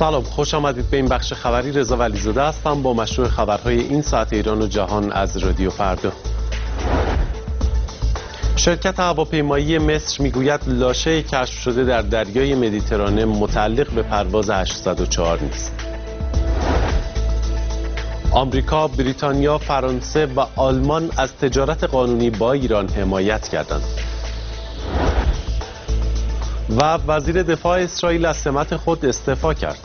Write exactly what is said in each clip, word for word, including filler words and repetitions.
سلام، خوش آمدید به این بخش خبری. رضا ولیزاده هستم با مشروع خبرهای این ساعت ایران و جهان از رادیو فردا. شرکت هواپیمایی مصر میگوید لاشه کشف شده در دریای مدیترانه متعلق به پرواز هشتصد و چهار نیست. آمریکا، بریتانیا، فرانسه و آلمان از تجارت قانونی با ایران حمایت کردند. و وزیر دفاع اسرائیل از سمت خود استعفا کرد.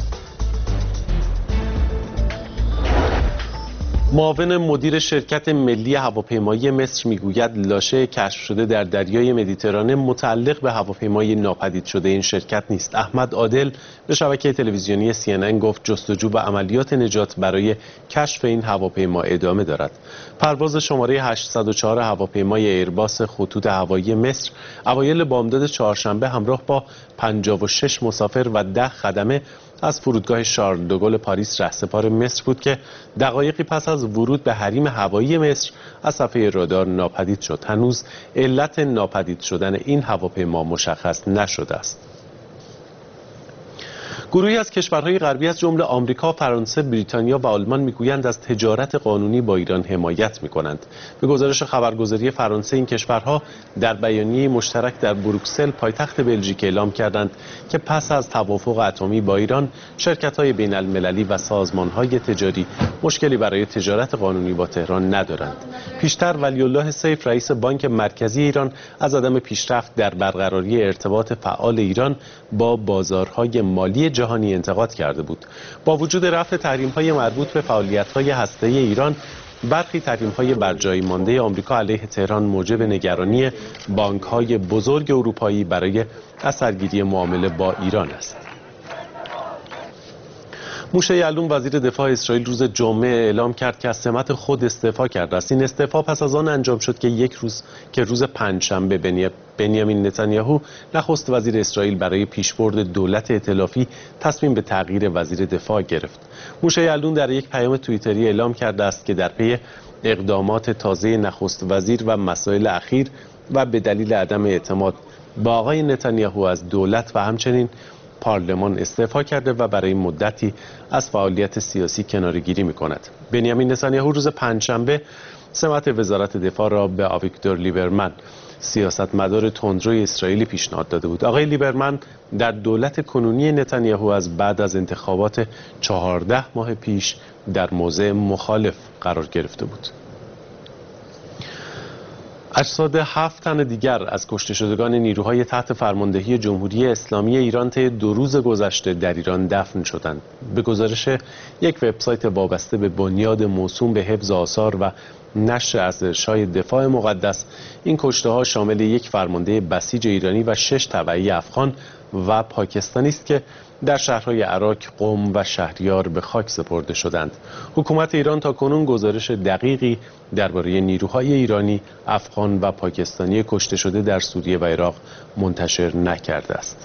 معاون مدیر شرکت ملی هواپیمایی مصر میگوید لاشه کشف شده در دریای مدیترانه متعلق به هواپیمای ناپدید شده این شرکت نیست. احمد عادل به شبکه تلویزیونی سی ان ان گفت جستجو و عملیات نجات برای کشف این هواپیما ادامه دارد. پرواز شماره هشتصد و چهار هواپیمای ایرباس خطوط هوایی مصر اوایل بامداد چهارشنبه همراه با پنجاه و شش مسافر و ده خدمه از فرودگاه شارل دوگل پاریس رهسپار مصر بود که دقایقی پس از ورود به حریم هوایی مصر از صفحه رادار ناپدید شد. هنوز علت ناپدید شدن این هواپیما مشخص نشده است. گروهی از کشورهای غربی از جمله آمریکا، فرانسه، بریتانیا و آلمان میگویند از تجارت قانونی با ایران حمایت میکنند. به گزارش خبرگزاری فرانسه این کشورها در بیانیه مشترک در بروکسل پایتخت بلژیک اعلام کردند که پس از توافق اتمی با ایران شرکت‌های بین المللی و سازمان‌های تجاری مشکلی برای تجارت قانونی با تهران ندارند. پیشتر ولی الله سیف رئیس بانک مرکزی ایران از عدم پیشرفت در برقراری ارتباط فعال ایران با بازارهای مالی جهانی انتقاد کرده بود. با وجود رفع تحریم‌های مربوط به فعالیت‌های هسته‌ای ایران، برخی تحریم‌های برجای مانده آمریکا علیه تهران موجب نگرانی بانک‌های بزرگ اروپایی برای اثرگیری معامله با ایران است. موشه یعلون وزیر دفاع اسرائیل روز جمعه اعلام کرد که از سمت خود استعفا کرده است. این استعفا پس از آن انجام شد که یک روز که روز پنجشنبه بنیامین نتانیاهو نخست وزیر اسرائیل برای پیشبرد دولت ائتلافی تصمیم به تغییر وزیر دفاع گرفت. موشه یعلون در یک پیام توییتری اعلام کرده است که در پی اقدامات تازه نخست وزیر و مسائل اخیر و به دلیل عدم اعتماد با آقای نتانیاهو از دولت و همچنین پارلمان استعفا کرده و برای مدتی از فعالیت سیاسی کناره‌گیری می‌کند. بنیامین نتانیاهو روز پنجشنبه سمت وزارت دفاع را به آویگدور لیبرمن، سیاستمدار تندروی اسرائیلی پیشنهاد داده بود. آقای لیبرمن در دولت کنونی نتانیاهو از بعد از انتخابات چهارده ماه پیش در موضع مخالف قرار گرفته بود. اجساد هفت تن دیگر از کشته شدگان نیروهای تحت فرماندهی جمهوری اسلامی ایران طی دو روز گذشته در ایران دفن شدند. به گزارش یک وبسایت وابسته به بنیاد موسوم به حفظ آثار و نشر ارزش‌های دفاع مقدس، این کشته‌ها شامل یک فرمانده بسیج ایرانی و شش تبعی افغان و پاکستانی است که در شهرهای عراق، قم و شهریار به خاک سپرده شدند. حکومت ایران تاکنون گزارش دقیقی درباره نیروهای ایرانی، افغان و پاکستانی کشته شده در سوریه و عراق منتشر نکرده است.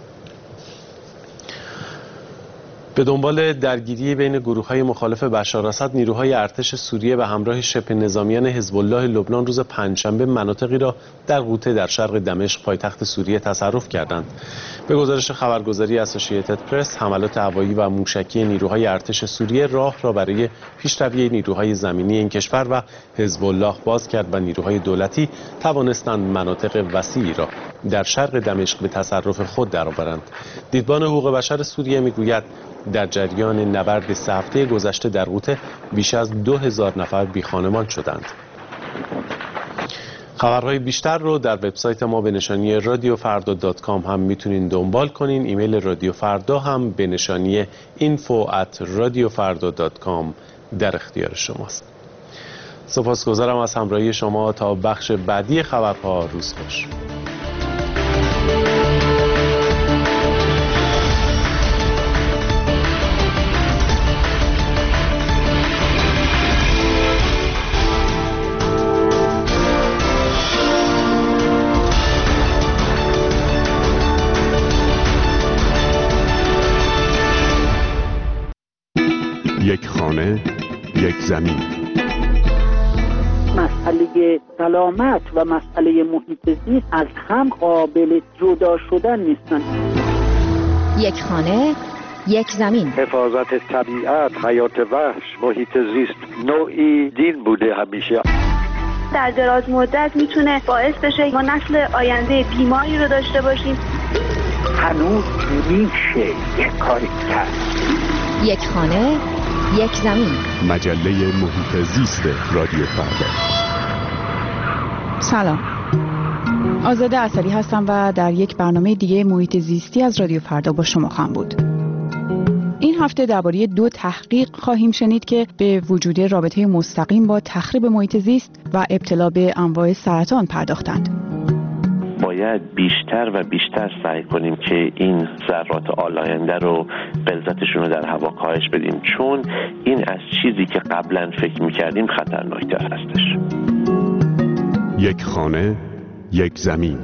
به دنبال درگیری بین گروه‌های مخالف بشار اسد، نیروهای ارتش سوریه به همراه شبه نظامیان حزب الله لبنان روز پنجشنبه مناطقی را در غوطه در شرق دمشق پایتخت سوریه تصرف کردند. به گزارش خبرگزاری اسوسییتد پرس، حملات هوایی و موشکی نیروهای ارتش سوریه راه را برای پیشروی نیروهای زمینی این کشور و حزب الله باز کرد و نیروهای دولتی توانستند مناطق وسیعی را در شرق دمشق به تصرف خود درآورند. دیدبان حقوق بشر سوریه میگوید در جریان نبرد سه هفته گذشته در غوطه بیش از دو هزار نفر بیخانمان شدند. خبرهای بیشتر رو در وبسایت ما به نشانی رادیو فردا دات کام هم میتونین دنبال کنین. ایمیل رادیو فردا هم به نشانی اینفو ات رادیو فردا دات کام در اختیار شماست. سپاسگزارم از همراهی شما. تا بخش بعدی خبرها، روز خوش. یک خانه، یک زمین. مسئله سلامت و مسئله محیط زیست از هم قابل جدا شدن نیستن. یک خانه، یک زمین. حفاظت طبیعت، حیات وحش، محیط زیست نوعی دین بوده همیشه. در دراز مدت میتونه باعث بشه ما نسل آینده بیماری رو داشته باشیم. هنوز میشه یک کاری کرد. یک خانه، یک زمین. مجله محیط زیست رادیو فردا. سلام، آزاده عسلی هستم و در یک برنامه دیگه محیط زیستی از رادیو فردا با شما خواهم بود. این هفته درباره دو تحقیق خواهیم شنید که به وجود رابطه مستقیم با تخریب محیط زیست و ابتلا به انواع سرطان پرداختند. باید بیشتر و بیشتر سعی کنیم که این ذرات آلاینده رو غلظتشون رو در هوا کاهش بدیم، چون این از چیزی که قبلا فکر می‌کردیم خطرناکتر هستش. یک خانه، یک زمین.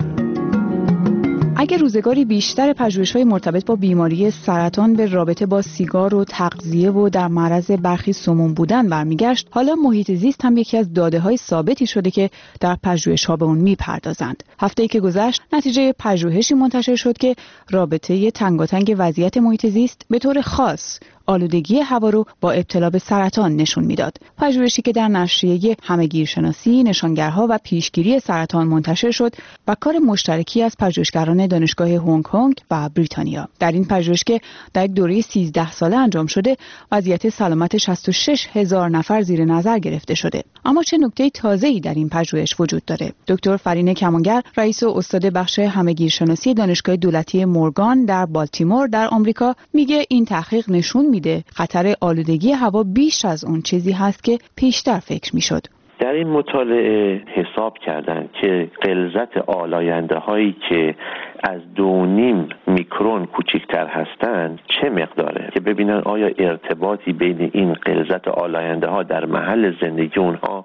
اگر روزگاری بیشتر پژوهش‌های مرتبط با بیماری سرطان به رابطه با سیگار و تغذیه و در معرض برخی سموم بودن برمیگشت، حالا محیط زیست هم یکی از داده‌های ثابتی شده که در پژوهش‌ها به اون میپردازند. هفته‌ای که گذشت نتیجه پژوهشی منتشر شد که رابطه تنگاتنگ وضعیت محیط زیست به طور خاص آلودگی هوا رو با ابتلا به سرطان نشون میداد. پژوهشی که در نشریه همه‌گیرشناسی، نشانگرها و پیشگیری سرطان منتشر شد و کار مشترکی از پژوهشگران دانشگاه هنگ کنگ و بریتانیا. در این پژوهش که در یک دوره سیزده ساله انجام شده، وضعیت سلامت شصت و شش هزار نفر زیر نظر گرفته شده. اما چه نکته تازه‌ای در این پژوهش وجود داره؟ دکتر فرینه کمانگر، رئیس و استاد بخش همه‌گیرشناسی دانشگاه دولتی مورگان در بالتیمور در آمریکا، میگه این تحقیق نشون میده خطر آلودگی هوا بیش از اون چیزی هست که پیشتر فکر میشد. در این مطالعه حساب کردن که غلظت آلاینده هایی که از دو نیم میکرون کوچکتر هستند چه مقداره، که ببینن آیا ارتباطی بین این غلظت آلاینده ها در محل زندگی اونها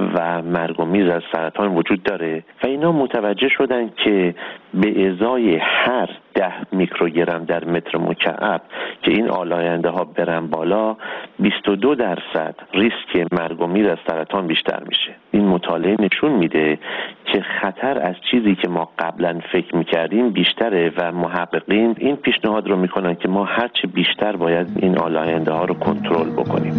و مرگ و میر از سرطان وجود داره. و اینا متوجه شدن که به ازای هر ده میکروگرم در متر مکعب که این آلاینده ها برن بالا، بیست و دو درصد ریسک مرگ و میر از سرطان بیشتر میشه. این مطالعه نشون میده که خطر از چیزی که ما قبلا فکر میکردیم بیشتره و محققین این پیشنهاد رو میکنن که ما هرچه بیشتر باید این آلاینده ها رو کنترل بکنیم.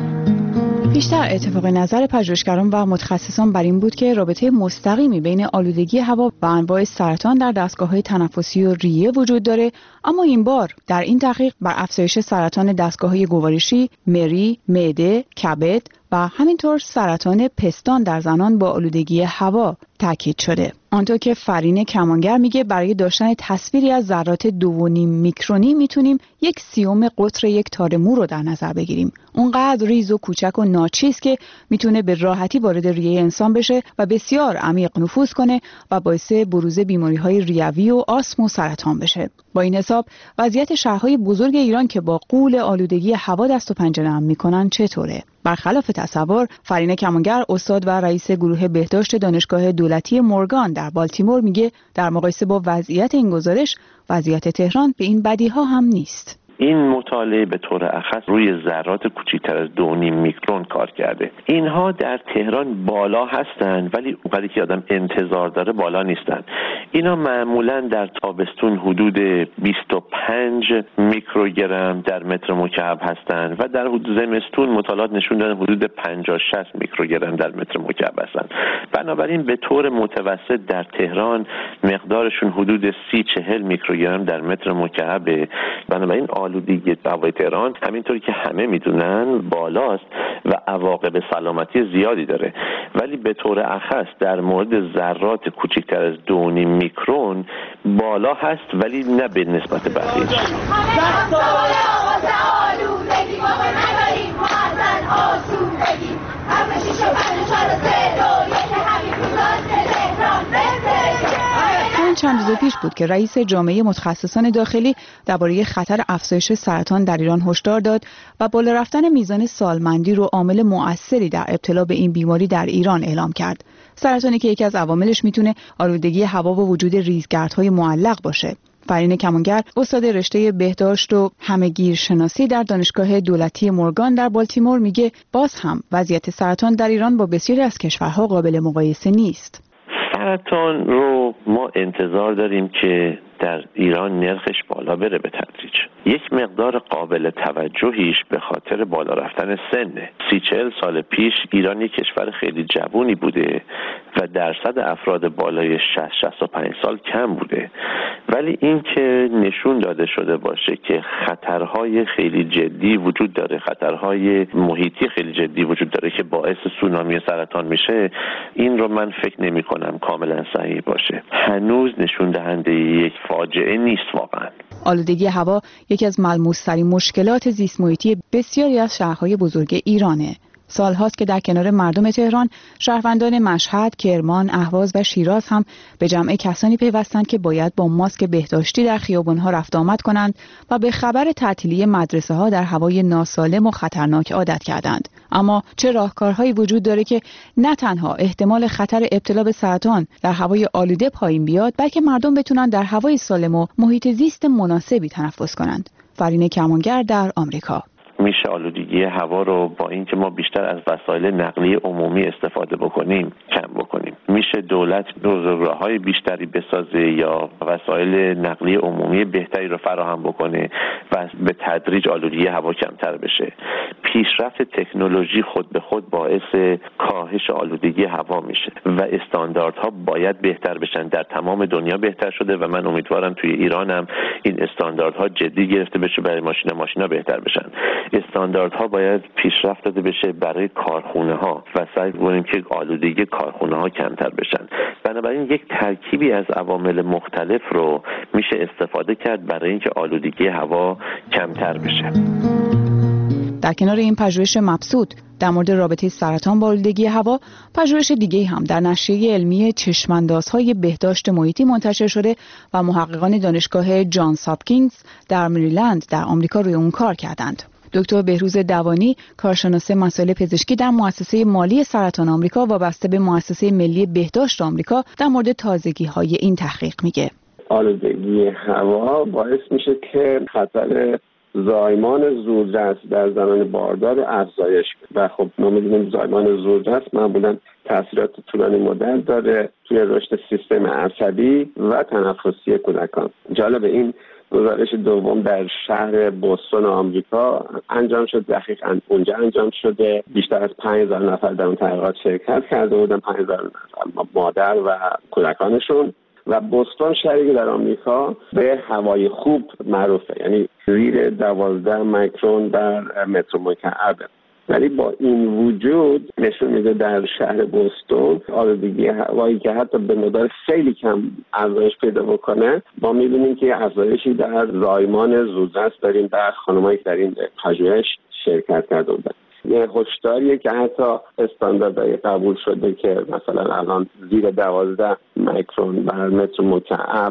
بیشتر اتفاق نظر پژوهشگران و متخصصان بر این بود که رابطه مستقیمی بین آلودگی هوا و انواع سرطان در دستگاه‌های تنفسی و ریه وجود داره، اما این بار در این تحقیق بر افزایش سرطان دستگاه‌های گوارشی، مری، معده، کبد و همینطور سرطان پستان در زنان با آلودگی هوا تاکید شده. آنطور که فرینه کمانگر میگه برای داشتن تصویری از ذرات دو و نیم میکرونی میتونیم یک سیوم قطر یک تار مو رو در نظر بگیریم. اونقدر ریز و کوچک و ناچیز که میتونه به راحتی وارد ریه انسان بشه و بسیار عمیق نفوذ کنه و باعث بروز بیماری‌های ریوی و آسم و سرطان بشه. با این حساب وضعیت شهرهای بزرگ ایران که با غول آلودگی هوا دست و پنجه نرم میکنن چطوره؟ برخلاف تصور، فرینه کمانگر، استاد و رئیس گروه بهداشت دانشگاه دولتی مورگان در بالتیمور میگه در مقایسه با وضعیت این گزارش، وضعیت تهران به این بدیها هم نیست. این مطالعه به طور اخص روی ذرات کوچکتر از دو نیم میکرون کار کرده. اینها در تهران بالا هستند ولی اونقدری که آدم انتظار داره بالا نیستن. اینا معمولا در تابستون حدود بیست و پنج میکروگرم در متر مکعب هستند و در حدود زمستون مطالعات نشون دادن حدود پنجاه شصت میکروگرم در متر مکعب هستند. بنابراین به طور متوسط در تهران مقدارشون حدود سی چهل میکروگرم در متر مکعبه. بنابراین آلودگی هوای تهران همینطوری که همه میدونن بالاست و عواقب سلامتی زیادی داره، ولی به طور اخص در مورد ذرات کوچکتر از دو نیم میکرون بالا هست ولی نه به نسبت بقیه. چند روز پیش بود که رئیس جامعه متخصصان داخلی درباره خطر افزایش سرطان در ایران هشدار داد و بالا رفتن میزان سالمندی رو عامل مؤثری در ابتلا به این بیماری در ایران اعلام کرد. سرطانی که یکی از عواملش میتونه آلودگی هوا و وجود ریزگردهای معلق باشه. فرینه کمانگر، استاد رشته بهداشت و همه‌گیرشناسی در دانشگاه دولتی مورگان در بالتیمور، میگه باز هم وضعیت سرطان در ایران با بسیاری از کشورها قابل مقایسه نیست. سرطان رو ما انتظار داریم که در ایران نرخش بالا بره به تدریج. یک مقدار قابل توجهیش به خاطر بالا رفتن سنه. سی چهل سال پیش ایران یک کشور خیلی جوونی بوده و درصد افراد بالای شصت شصت و پنج سال کم بوده، ولی این که نشون داده شده باشه که خطرهای خیلی جدی وجود داره، خطرهای محیطی خیلی جدی وجود داره که باعث سونامی سرطان میشه، این رو من فکر نمی کنم کاملا صحیح باشه. هنوز نشون دهنده یک فاجعه نیست واقعا. آلودگی هوا یکی از ملموس‌ترین مشکلات زیست محیطی بسیاری از شهرهای بزرگ ایرانه. سالهاست که در کنار مردم تهران، شهروندان مشهد، کرمان، اهواز و شیراز هم به جمع کسانی پیوستند که باید با ماسک بهداشتی در خیابان‌ها رفت آمد کنند و به خبر تعطیلی مدرسه‌ها در هوای ناسالم و خطرناک عادت کردند. اما چه راهکارهایی وجود داره که نه تنها احتمال خطر ابتلا به سرطان در هوای آلوده پایین بیاد، بلکه مردم بتونن در هوای سالم و محیط زیست مناسبی تنفس کنند. فرین کمانگر در آمریکا. میشه آلودگی هوا رو با اینکه ما بیشتر از وسایل نقلیه عمومی استفاده بکنیم کم بکنیم. میشه دولت راههای بیشتری بسازه یا وسایل نقلیه عمومی بهتری رو فراهم بکنه و به تدریج آلودگی هوا کمتر بشه. پیشرفت تکنولوژی خود به خود باعث کاهش آلودگی هوا میشه و استانداردها باید بهتر بشن. در تمام دنیا بهتر شده و من امیدوارم توی ایران هم این استانداردها جدی گرفته بشه برای ماشینا ماشینا بهتر بشن. استانداردها باید پیشرفت داده بشه برای کارخونه ها و سعی کنیم که آلودگی کارخونه ها کمتر بشن. بنابراین یک ترکیبی از عوامل مختلف رو میشه استفاده کرد برای اینکه آلودگی هوا کمتر بشه. در کنار این پژوهش مبسوط در مورد رابطه سرطان با آلودگی هوا، پژوهش دیگه هم در نشریه علمی چشماندازهای بهداشت محیطی منتشر شده و محققان دانشگاه جانز هاپکینز در مریلند در آمریکا روی اون کار کردند. دکتر بهروز دوانی، کارشناس مسائل پزشکی در مؤسسه مالی سرطان آمریکا وابسته به مؤسسه ملی بهداشت آمریکا، در مورد تازگی‌های این تحقیق میگه. آلودگی هوا باعث میشه که خطر زایمان زودرس در زمان باردار افزایش و خب ما می‌دونیم زایمان زودرس معمولاً تاثیرات طولانی مدت داره توی رشد سیستم عصبی و تنفسی کودکان. جالب این گزارش دوم در شهر بوستون آمریکا انجام شد، دقیقاً اونجا انجام شده. بیشتر از پنج هزار نفر در اون تحقیقات شرکت کرده بودن، پنج هزار نفر مادر و کودکانشون. و بوستون شهری در آمریکا به هوای خوب معروفه، یعنی زیر دوازده میکرون در متر مکعب. ولی با این وجود نشون میده در شهر بوستون آلودگی هوایی که حتی به مقدار خیلی کم افزایش پیدا بکنه، ما میبینیم که افزایشی در زایمان زودرس داریم در خانمایی که در این پژوهش شرکت کرده بودن. یه هشداریه که حتی استانداردهای قبول شده که مثلا الان زیر دوازده میکرون بر متر مکعب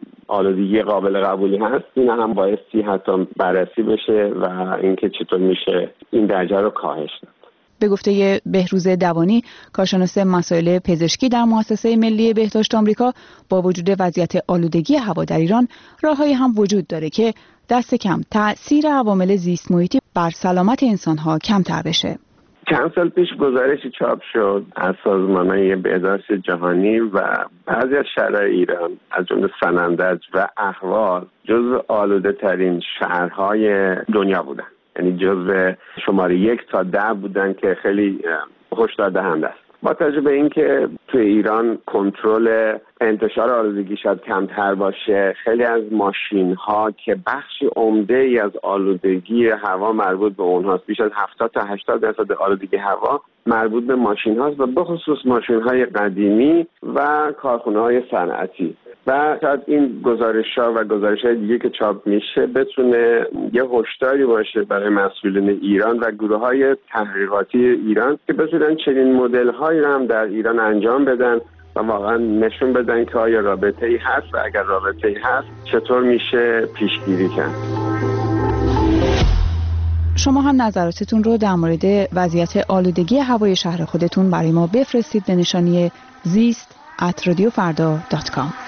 آلودگی قابل قبولی هست، این هم بایستی حتی بررسی بشه و اینکه چطور میشه این درجه رو کاهش داد. به گفته بهروز دوانی، کارشناس مسائل پزشکی در مؤسسه ملی بهداشت آمریکا، با وجود وضعیت آلودگی هوا در ایران، راههایی هم وجود داره که دست کم تأثیر عوامل زیست محیطی بر سلامت انسان‌ها کمتر بشه. چند سال پیش گزارشی چاپ شد از سازمان‌های بهداشت جهانی و بعضی از شهرهای ایران از جمله سنندج و اهواز جزو آلوده ترین شهرهای دنیا بودن، یعنی جزو شماره یک تا ده بودن که خیلی هشدار دهنده است. با توجه به اینکه توی ایران کنترل انتشار آلودگی شاید کمتر باشه، خیلی از ماشین ها که بخشی عمده ای از آلودگی هوا مربوط به اونهاست، بیش از هفتاد تا هشتاد درصد آلودگی هوا مربوط به ماشین هاست و به خصوص ماشین های قدیمی و کارخانه های صنعتی. و شاید این گزارش ها و گزارش های دیگه که چاپ میشه بتونه یه هشداری باشه برای مسئولین ایران و گروه های تحقیقاتی ایران که بتونن چنین مدل هایی رو هم در ایران انجام بدن و واقعا نشون بدن که آیا رابطه‌ای هست و اگر رابطه‌ای هست چطور میشه پیشگیری کرد. شما هم نظراتتون رو در مورد وضعیت آلودگی هوای شهر خودتون برای ما بفرستید به نشانی زیست ات رادیو فردا دات کام.